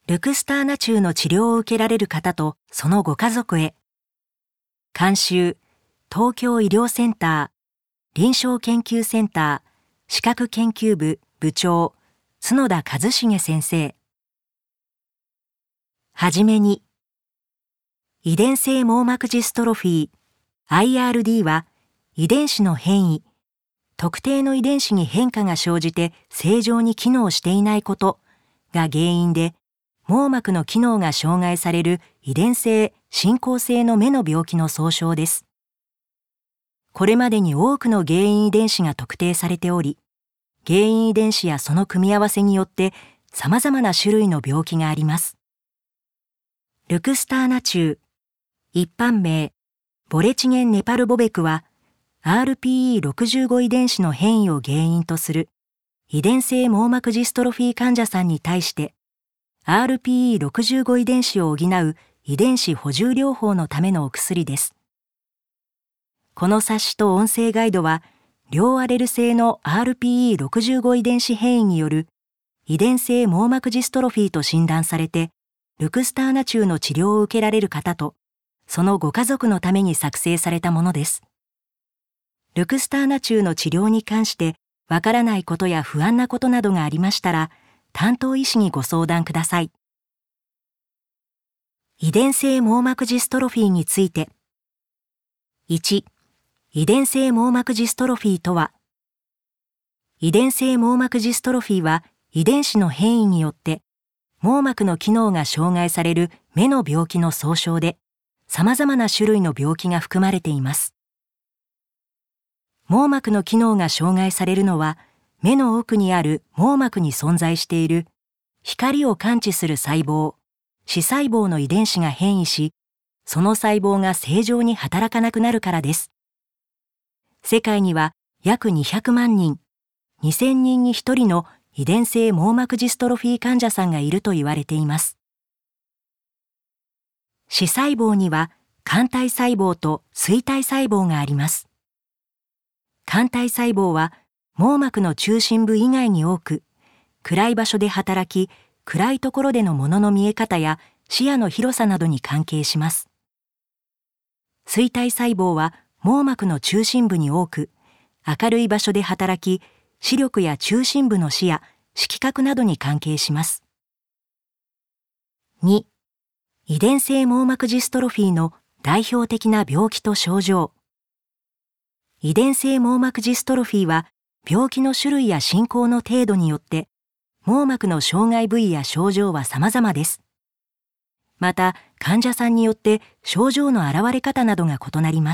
ルクスターナ虫の治療を受けられる方とそのご家族へ。監修、東京医療センター、臨床研究センター、視覚研究部部長、角田一重先生。はじめに、遺伝性網膜ジストロフィー、IRD は、遺伝子の変異、特定の遺伝子に変化が生じて正常に機能していないことが原因で、網膜の機能が障害される遺伝性進行性の目の病気の総称です。これまでに多くの原因遺伝子が特定されており、原因遺伝子やその組み合わせによって様々な種類の病気があります。ルクスターナ虫、一般名、ボレチゲンネパルボベクは、RPE65 遺伝子の変異を原因とする遺伝性網膜ジストロフィー患者さんに対して、RPE65 遺伝子を補う遺伝子補充療法のためのお薬です。この冊子と音声ガイドは、両アレル性の RPE65 遺伝子変異による遺伝性網膜ジストロフィーと診断されて、ルクスターナ虫の治療を受けられる方と、そのご家族のために作成されたものです。ルクスターナ虫の治療に関して、わからないことや不安なことなどがありましたら、担当医師にご相談ください。遺伝性網膜ジストロフィーについて。1、遺伝性網膜ジストロフィーとは、遺伝性網膜ジストロフィーは遺伝子の変異によって網膜の機能が障害される目の病気の総称で、様々な種類の病気が含まれています。網膜の機能が障害されるのは、目の奥にある網膜に存在している光を感知する細胞、視細胞の遺伝子が変異し、その細胞が正常に働かなくなるからです。世界には約200万人、2000人に1人の遺伝性網膜ジストロフィー患者さんがいると言われています。視細胞には肝体細胞と錐体細胞があります。肝体細胞は網膜の中心部以外に多く、暗い場所で働き、暗いところでのものの見え方や視野の広さなどに関係します。錐体細胞は網膜の中心部に多く、明るい場所で働き、視力や中心部の視野、色覚などに関係します。2、遺伝性網膜ジストロフィーの代表的な病気と症状。遺伝性網膜ジストロフィーは、病気の種類や進行の程度によって、網膜の障害部位や症状は様々です。また、患者さんによって症状の現れ方などが異なります。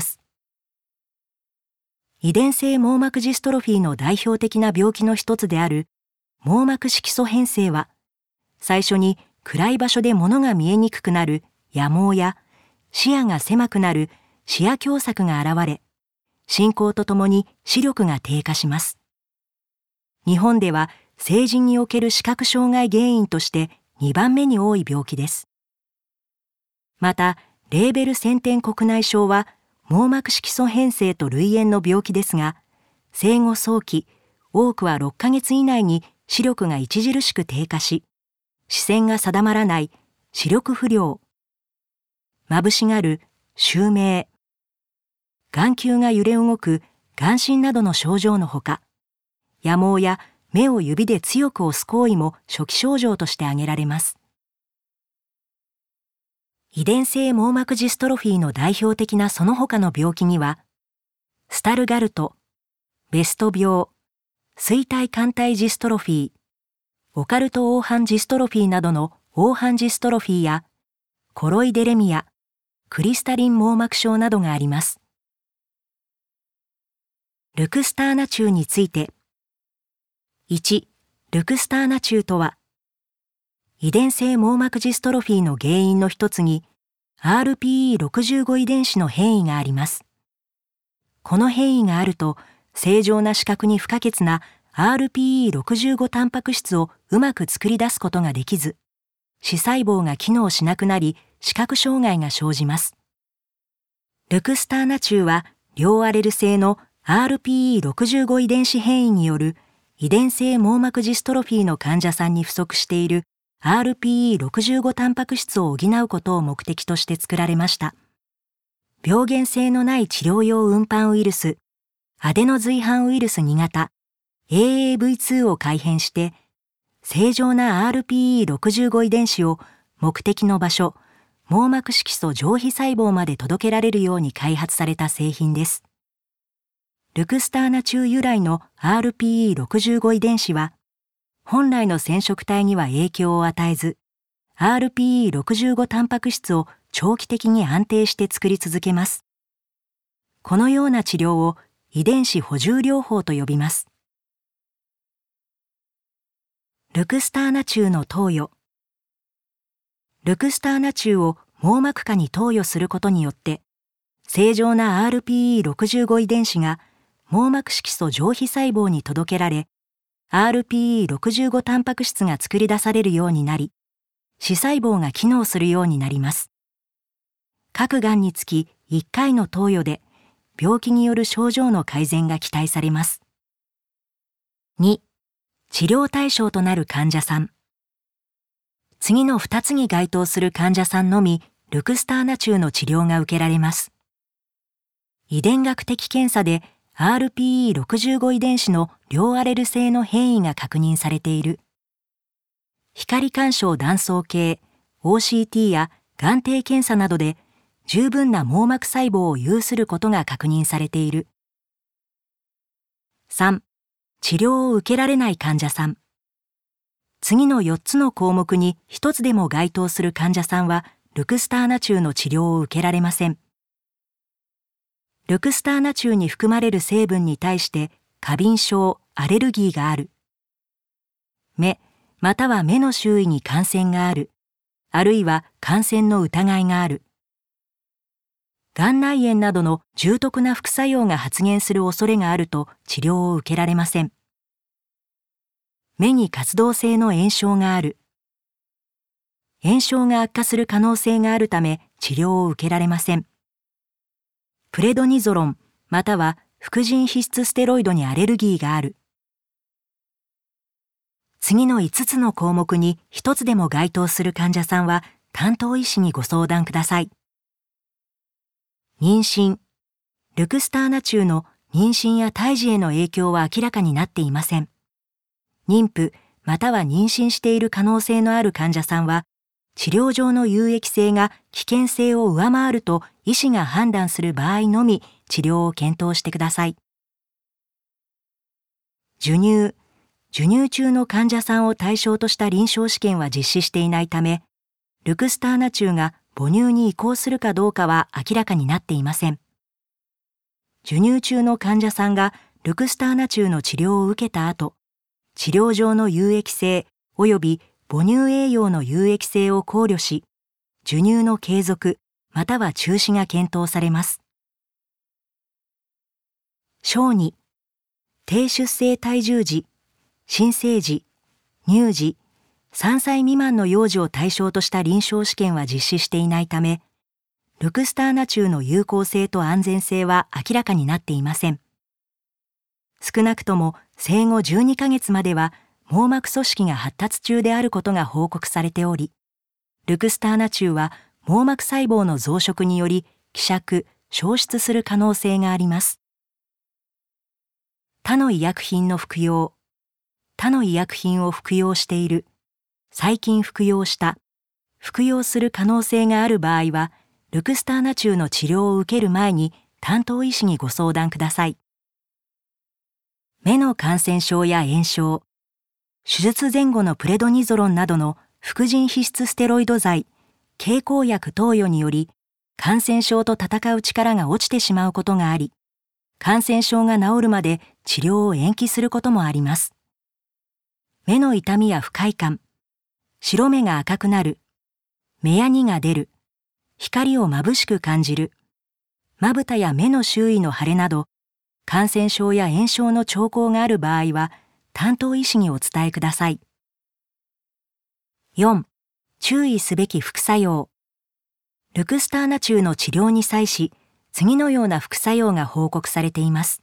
遺伝性網膜ジストロフィーの代表的な病気の一つである網膜色素変性は、最初に暗い場所で物が見えにくくなる野網や視野が狭くなる視野狭窄が現れ、進行とともに視力が低下します。日本では成人における視覚障害原因として2番目に多い病気です。また、レーベル先天国内症は網膜色素変性と類縁の病気ですが、生後早期、多くは6ヶ月以内に視力が著しく低下し、視線が定まらない視力不良、眩しがる襲名、眼球が揺れ動く眼振などの症状のほか、野網や目を指で強く押す行為も初期症状として挙げられます。遺伝性網膜ジストロフィーの代表的なその他の病気には、スタルガルト、ベスト病、錐体肝体ジストロフィー、オカルト黄斑ジストロフィーなどの黄斑ジストロフィーや、コロイデレミア、クリスタリン網膜症などがあります。ルクスターナ虫について。1、ルクスターナ虫とは、遺伝性網膜ジストロフィーの原因の一つに RPE65 遺伝子の変異があります。この変異があると、正常な視覚に不可欠な RPE65 タンパク質をうまく作り出すことができず、視細胞が機能しなくなり、視覚障害が生じます。ルクスターナ虫は、両アレル性の RPE65 遺伝子変異による遺伝性網膜ジストロフィーの患者さんに不足している RPE65 タンパク質を補うことを目的として作られました。病原性のない治療用運搬ウイルス、アデノ随伴ウイルス2型 AAV2 を改変して、正常な RPE65 遺伝子を目的の場所、網膜色素上皮細胞まで届けられるように開発された製品です。ルクスターナチュー由来の RPE65 遺伝子は、本来の染色体には影響を与えず、RPE65 タンパク質を長期的に安定して作り続けます。このような治療を遺伝子補充療法と呼びます。ルクスターナチューの投与。ルクスターナチューを網膜下に投与することによって、正常な RPE65 遺伝子が網膜色素上皮細胞に届けられ、RPE65 タンパク質が作り出されるようになり、視細胞が機能するようになります。各がんにつき1回の投与で、病気による症状の改善が期待されます。2、治療対象となる患者さん。次の2つに該当する患者さんのみ、ルクスターナチューの治療が受けられます。遺伝学的検査で RPE65 遺伝子の両アレル性の変異が確認されている。光干渉断層計、OCT や眼底検査などで十分な網膜細胞を有することが確認されている。3、治療を受けられない患者さん。次の4つの項目に1つでも該当する患者さんは、ルクスターナチューの治療を受けられません。ルクスターナチューに含まれる成分に対して過敏症、アレルギーがある。目、または目の周囲に感染がある。あるいは感染の疑いがある。眼内炎などの重篤な副作用が発現する恐れがあると治療を受けられません。目に活動性の炎症がある。炎症が悪化する可能性があるため治療を受けられません。プレドニゾロンまたは副腎皮質ステロイドにアレルギーがある。次の5つの項目に1つでも該当する患者さんは担当医師にご相談ください。妊娠。ルクスターナチューの妊娠や胎児への影響は明らかになっていません。妊婦または妊娠している可能性のある患者さんは、治療上の有益性が危険性を上回ると医師が判断する場合のみ治療を検討してください。授乳。授乳中の患者さんを対象とした臨床試験は実施していないため、ルクスターナチューが母乳に移行するかどうかは明らかになっていません。授乳中の患者さんがルクスターナチューの治療を受けた後、治療上の有益性及び母乳栄養の有益性を考慮し、授乳の継続または中止が検討されます。小児、低出生体重児、新生児、乳児、3歳未満の幼児を対象とした臨床試験は実施していないため、ルクスターナチューの有効性と安全性は明らかになっていません。少なくとも生後12ヶ月までは網膜組織が発達中であることが報告されており、ルクスターナチューは網膜細胞の増殖により希釈・消失する可能性があります。他の医薬品の服用。他の医薬品を服用している。最近服用した。服用する可能性がある場合は、ルクスターナチューの治療を受ける前に担当医師にご相談ください。目の感染症や炎症。手術前後のプレドニゾロンなどの副腎皮質ステロイド剤、経口薬投与により、感染症と戦う力が落ちてしまうことがあり、感染症が治るまで治療を延期することもあります。目の痛みや不快感、白目が赤くなる、目やにが出る、光を眩しく感じる、まぶたや目の周囲の腫れなど、感染症や炎症の兆候がある場合は、担当医師にお伝えください。4. 注意すべき副作用。ルクスターナチューの治療に際し、次のような副作用が報告されています。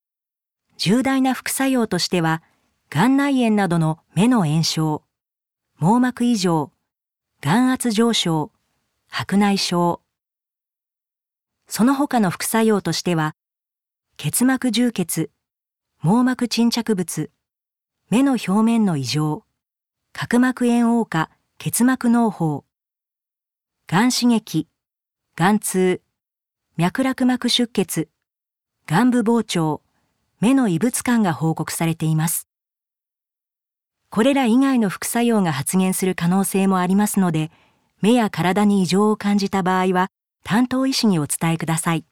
重大な副作用としては、眼内炎などの目の炎症、 網膜異常、眼圧上昇、白内障。その他の副作用としては、結膜充血、網膜沈着物、目の表面の異常、角膜炎黄化、結膜嚢胞、眼刺激、眼痛、脈絡膜出血、眼部膨張、目の異物感が報告されています。これら以外の副作用が発現する可能性もありますので、目や体に異常を感じた場合は、担当医師にお伝えください。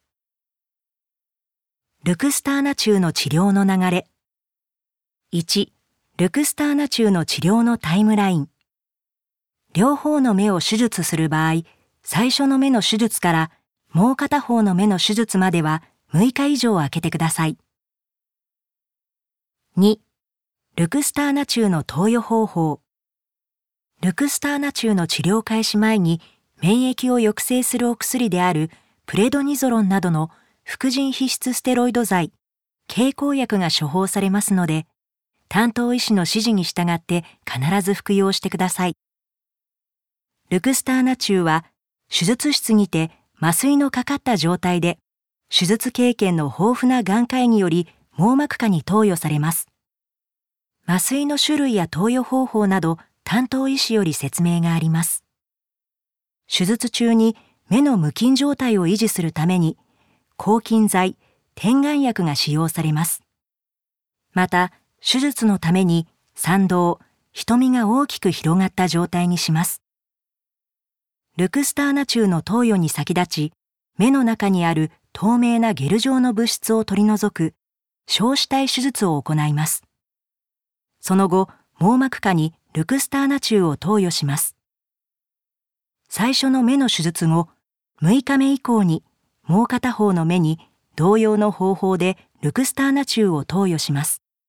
ルクスターナ虫の治療の流れ。1、ルクスターナ虫の治療のタイムライン。両方の目を手術する場合、最初の目の手術からもう片方の目の手術までは6日以上空けてください。2、ルクスターナ虫の投与方法。ルクスターナ虫の治療開始前に免疫を抑制するお薬であるプレドニゾロンなどの副腎皮質ステロイド剤、経口薬が処方されますので、担当医師の指示に従って必ず服用してください。ルクスターナ虫は手術室にて麻酔のかかった状態で手術経験の豊富な眼科医により網膜下に投与されます。麻酔の種類や投与方法など担当医師より説明があります。手術中に目の無菌状態を維持するために抗菌剤、点眼薬が使用されます。また、手術のために散動、瞳が大きく広がった状態にします。ルクスターナ虫の投与に先立ち、目の中にある透明なゲル状の物質を取り除く硝子体手術を行います。その後、網膜下にルクスターナ虫を投与します。最初の目の手術後、6日目以降にもう片方の目に同様の方法でルクスターナ虫を投与します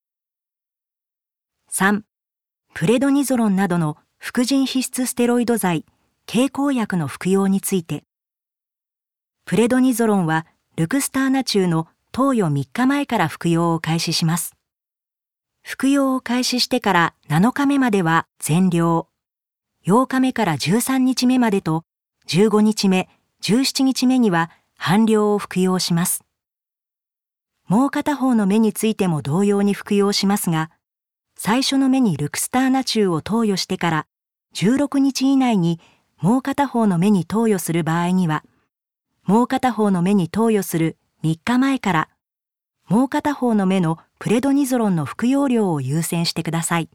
。3、プレドニゾロンなどの副腎皮質ステロイド剤、経口薬の服用について。プレドニゾロンはルクスターナ虫の投与3日前から服用を開始します。服用を開始してから7日目までは全量、8日目から13日目までと15日目、17日目には半量を服用します。もう片方の目についても同様に服用しますが、最初の目にルクスターナ虫を投与してから16日以内にもう片方の目に投与する場合には、もう片方の目に投与する3日前からもう片方の目のプレドニゾロンの服用量を優先してください。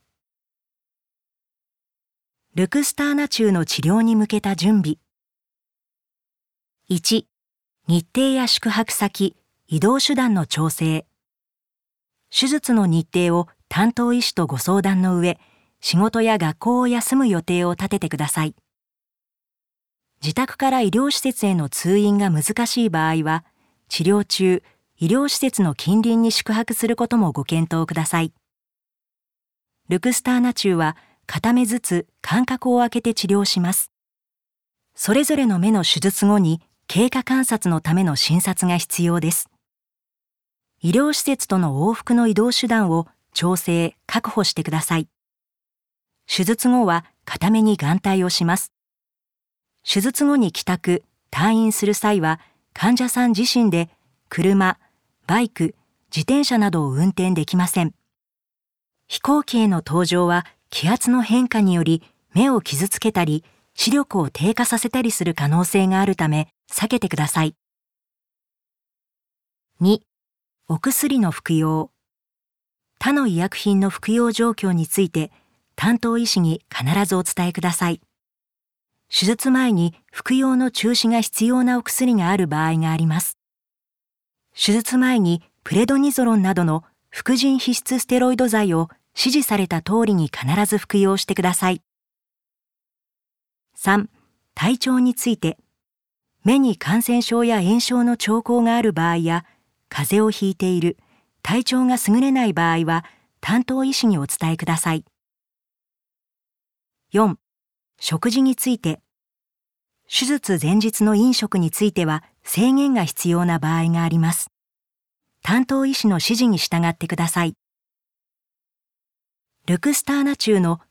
ルクスターナ虫の治療に向けた準備。1、日程や宿泊先、移動手段の調整。手術の日程を担当医師とご相談の上、仕事や学校を休む予定を立ててください。自宅から医療施設への通院が難しい場合は、治療中、医療施設の近隣に宿泊することもご検討ください。ルクスターナ虫は片目ずつ間隔を空けて治療します。それぞれの目の手術後に経過観察のための診察が必要です。医療施設との往復の移動手段を調整・確保してください。手術後は片目に眼帯をします。手術後に帰宅・退院する際は患者さん自身で車、バイク、自転車などを運転できません。飛行機への搭乗は気圧の変化により目を傷つけたり視力を低下させたりする可能性があるため避けてください。2、お薬の服用。他の医薬品の服用状況について担当医師に必ずお伝えください。手術前に服用の中止が必要なお薬がある場合があります。手術前にプレドニゾロンなどの副腎皮質ステロイド剤を指示された通りに必ず服用してください。3、体調について。目に感染症や炎症の兆候がある場合や、風邪をひいている、体調が優れない場合は、担当医師にお伝えください。4、食事について。手術前日の飲食については制限が必要な場合があります。担当医師の指示に従ってください。ルクスターナ虫の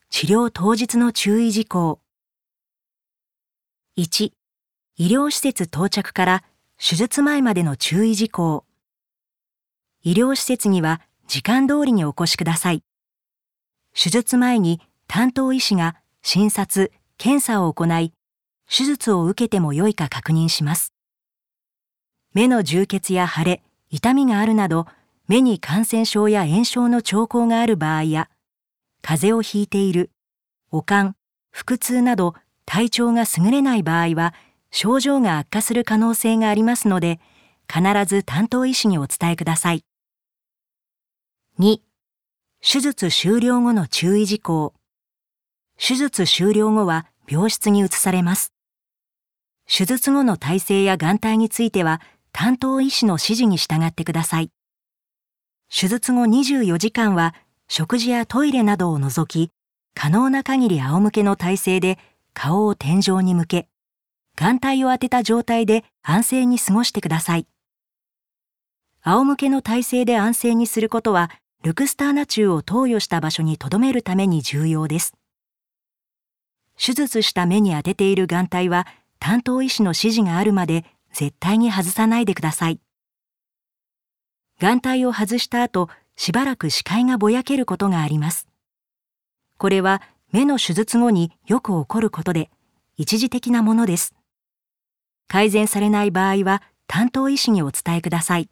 治療当日の注意事項。1、医療施設到着から手術前までの注意事項。医療施設には時間通りにお越しください。手術前に担当医師が診察・検査を行い、手術を受けても良いか確認します。目の充血や腫れ、痛みがあるなど、目に感染症や炎症の兆候がある場合や、風邪をひいている、悪寒、腹痛など体調が優れない場合は、症状が悪化する可能性がありますので、必ず担当医師にお伝えください。2、手術終了後の注意事項。手術終了後は病室に移されます。手術後の体勢や眼帯については、担当医師の指示に従ってください。手術後24時間は、食事やトイレなどを除き、可能な限り仰向けの体勢で顔を天井に向け、眼帯を当てた状態で安静に過ごしてください。仰向けの体勢で安静にすることは、ルクスターナチューを投与した場所に留めるために重要です。手術した目に当てている眼帯は、担当医師の指示があるまで絶対に外さないでください。眼帯を外した後、しばらく視界がぼやけることがあります。これは目の手術後によく起こることで、一時的なものです。改善されない場合は担当医師にお伝えください。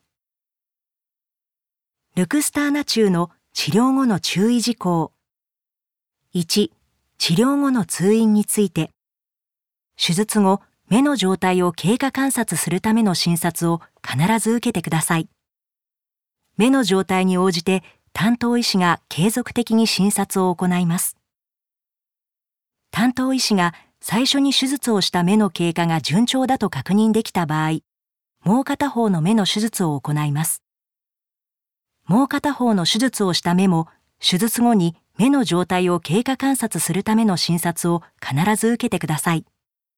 ルクスターナチューの治療後の注意事項。1、治療後の通院について。手術後、目の状態を経過観察するための診察を必ず受けてください。目の状態に応じて担当医師が継続的に診察を行います。担当医師が最初に手術をした目の経過が順調だと確認できた場合、もう片方の目の手術を行います。もう片方の手術をした目も、手術後に目の状態を経過観察するための診察を必ず受けてください。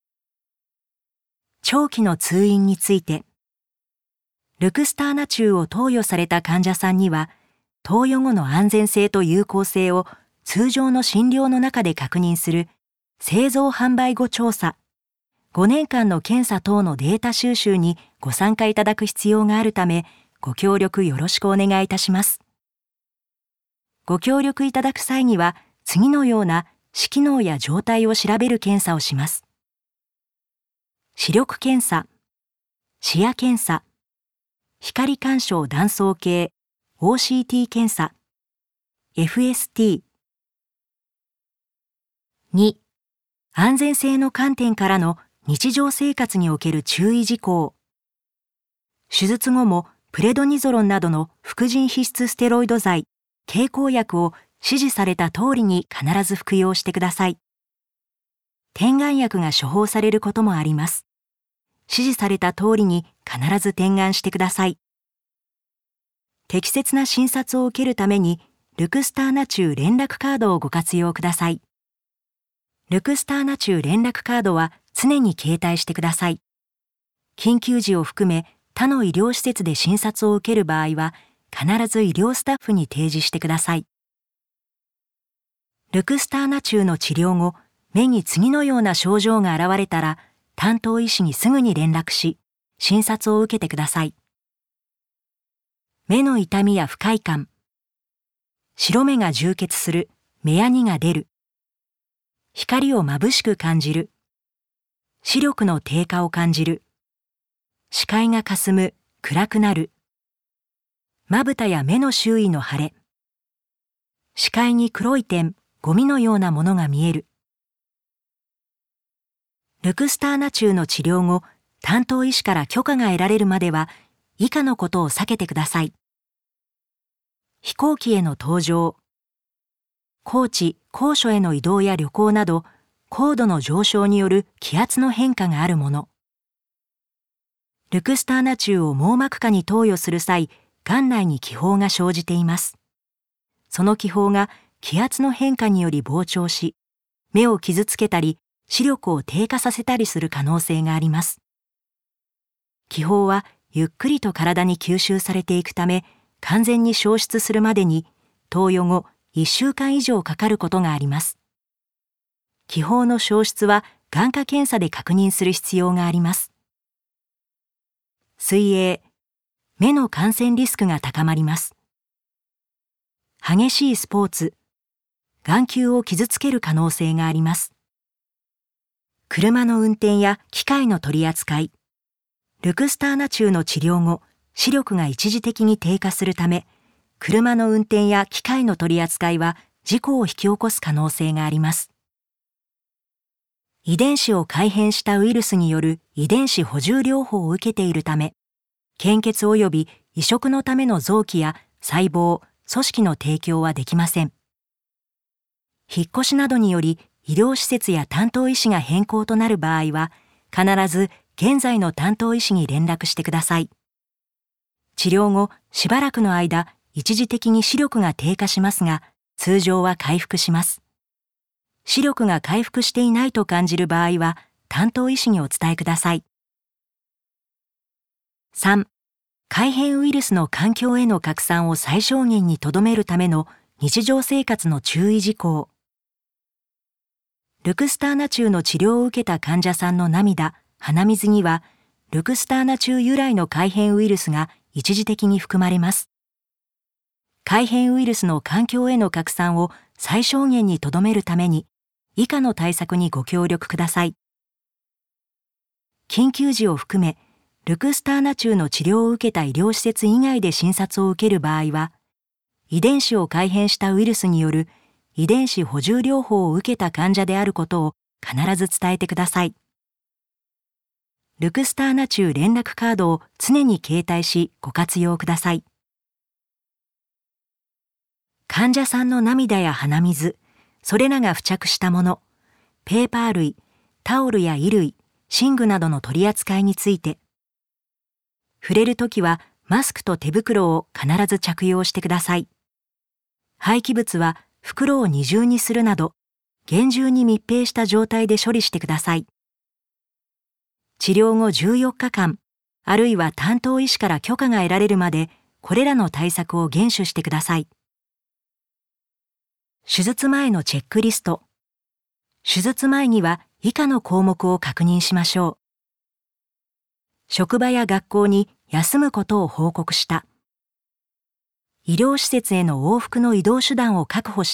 長期の通院について。ルクスターナチューを投与された患者さんには、投与後の安全性と有効性を通常の診療の中で確認する製造販売後調査、5年間の検査等のデータ収集にご参加いただく必要があるため、ご協力よろしくお願いいたします。ご協力いただく際には、次のような視機能や状態を調べる検査をします。視力検査、視野検査、光干渉断層計 OCT 検査、FST。2、安全性の観点からの日常生活における注意事項。手術後もプレドニゾロンなどの副腎皮質ステロイド剤、経口薬を指示された通りに必ず服用してください。点眼薬が処方されることもあります。指示された通りに必ず点眼してください。適切な診察を受けるために、ルクスターナチュー連絡カードをご活用ください。ルクスターナチュー連絡カードは常に携帯してください。緊急時を含め他の医療施設で診察を受ける場合は、必ず医療スタッフに提示してください。ルクスターナチューの治療後、目に次のような症状が現れたら、担当医師にすぐに連絡し、診察を受けてください。目の痛みや不快感、白目が充血する、目やにが出る、光を眩しく感じる、視力の低下を感じる、視界がかすむ、暗くなる、まぶたや目の周囲の腫れ、視界に黒い点、ゴミのようなものが見える。ルクスターナチューの治療後、担当医師から許可が得られるまでは、以下のことを避けてください。飛行機への搭乗、高地・高所への移動や旅行など、高度の上昇による気圧の変化があるもの。ルクスターナチューを網膜下に投与する際、眼内に気泡が生じています。その気泡が気圧の変化により膨張し、目を傷つけたり、視力を低下させたりする可能性があります。気泡はゆっくりと体に吸収されていくため、完全に消失するまでに投与後1週間以上かかることがあります。 気泡の消失は眼科検査で確認する必要があります。水泳、目の感染リスクが高まります。激しいスポーツ、眼球を傷つける可能性があります。車の運転や機械の取り扱い、ルクスターナチューの治療後、視力が一時的に低下するため、車の運転や機械の取り扱いは事故を引き起こす可能性があります。遺伝子を改変したウイルスによる遺伝子補充療法を受けているため、献血及び移植のための臓器や細胞、組織の提供はできません。引っ越しなどにより医療施設や担当医師が変更となる場合は、必ず現在の担当医師に連絡してください。治療後、しばらくの間、一時的に視力が低下しますが、通常は回復します。視力が回復していないと感じる場合は、担当医師にお伝えください。3. 改変ウイルスの環境への拡散を最小限にとどめるための日常生活の注意事項。ルクスターナチューの治療を受けた患者さんの涙、鼻水には、ルクスターナチュー由来の改変ウイルスが一時的に含まれます。改変ウイルスの環境への拡散を最小限にとどめるために、以下の対策にご協力ください。緊急時を含め、ルクスターナチューの治療を受けた医療施設以外で診察を受ける場合は、遺伝子を改変したウイルスによる遺伝子補充療法を受けた患者であることを必ず伝えてください。ルクスターナチュー連絡カードを常に携帯しご活用ください。患者さんの涙や鼻水、それらが付着したもの、ペーパー類、タオルや衣類、寝具などの取り扱いについて、触れるときはマスクと手袋を必ず着用してください。廃棄物は袋を二重にするなど、厳重に密閉した状態で処理してください。治療後14日間、あるいは担当医師から許可が得られるまで、これらの対策を厳守してください。手術前のチェックリスト。手術前には以下の項目を確認しましょう。職場や学校に休むことを報告した。医療施設への往復の移動手段を確保した。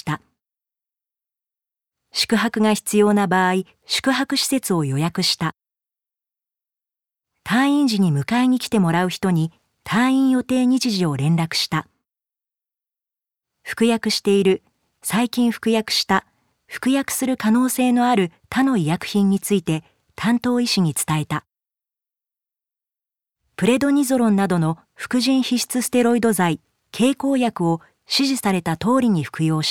宿泊が必要な場合、宿泊施設を予約した。退院時に迎えに来てもらう人に退院予定日時を連絡した。服薬している、最近服薬した、服薬する可能性のある他の医薬品について担当医師に伝えた。プレドニゾロンなどの副腎皮質ステロイド剤、経口薬を指示された通りに服用した。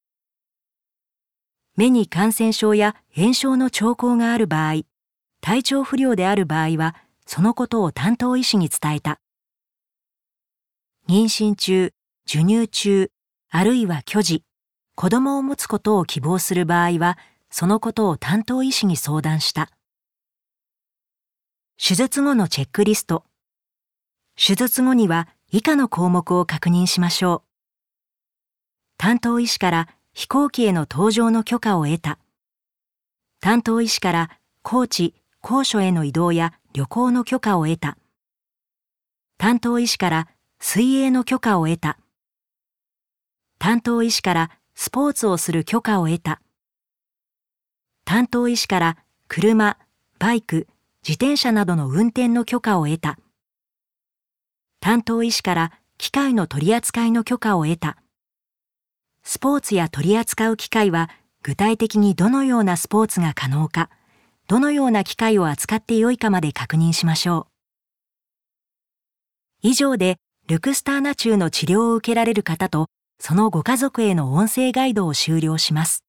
目に感染症や炎症の兆候がある場合、体調不良である場合は、そのことを担当医師に伝えた。妊娠中、授乳中、あるいは巨児、子供を持つことを希望する場合は、そのことを担当医師に相談した。手術後のチェックリスト。手術後には以下の項目を確認しましょう。担当医師から飛行機への搭乗の許可を得た。担当医師から高知、高所への移動や旅行の許可を得た。担当医師から水泳の許可を得た。担当医師からスポーツをする許可を得た。担当医師から車、バイク、自転車などの運転の許可を得た。担当医師から機械の取り扱いの許可を得た。スポーツや取り扱う機械は具体的にどのようなスポーツが可能か、どのような機械を扱ってよいかまで確認しましょう。以上でルクスターナチューの治療を受けられる方とそのご家族への音声ガイドを終了します。